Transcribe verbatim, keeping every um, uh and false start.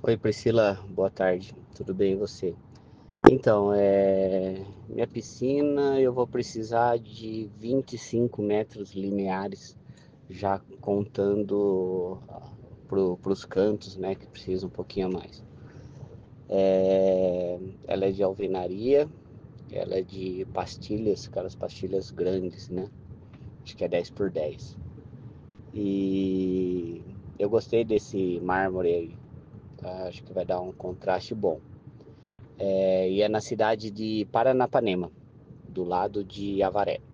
Oi Priscila, boa tarde, tudo bem e você? Então, é... minha piscina eu vou precisar de vinte e cinco metros lineares, já contando para os cantos, né, que precisa um pouquinho a mais. É... Ela é de alvenaria, ela é de pastilhas, aquelas pastilhas grandes, né? Acho que é dez por dez. E eu gostei desse mármore aí, tá? Acho que vai dar um contraste bom. É, e é na cidade de Paranapanema, do lado de Avaré.